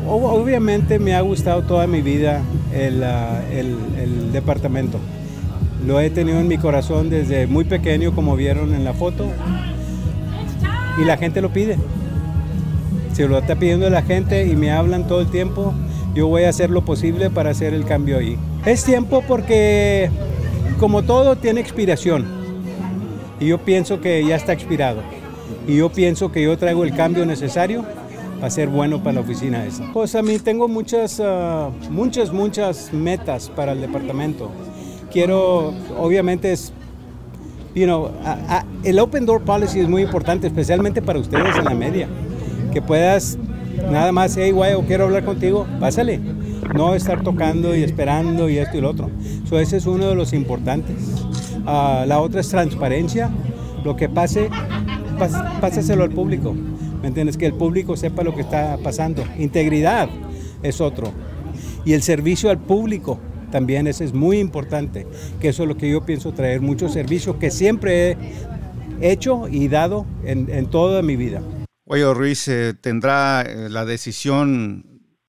Obviamente me ha gustado toda mi vida el departamento. Lo he tenido en mi corazón desde muy pequeño, como vieron en la foto, y la gente lo pide. Si lo está pidiendo la gente y me hablan todo el tiempo, yo voy a hacer lo posible para hacer el cambio ahí. Es tiempo porque, como todo, tiene expiración. Y yo pienso que ya está expirado. Y yo pienso que yo traigo el cambio necesario para ser bueno para la oficina esa. Pues a mí tengo muchas metas para el departamento. Quiero, obviamente el Open Door Policy es muy importante, especialmente para ustedes en la media. Que puedas nada más, hey, güey, quiero hablar contigo, pásale. No estar tocando y esperando y esto y lo otro. Ese es uno de los importantes. La otra es transparencia. Lo que pase, pásaselo al público. ¿Me entiendes? Que el público sepa lo que está pasando. Integridad es otro. Y el servicio al público también, ese es muy importante. Que eso es lo que yo pienso traer. Mucho servicio que siempre he hecho y dado en toda mi vida. Guayo Ruiz tendrá la decisión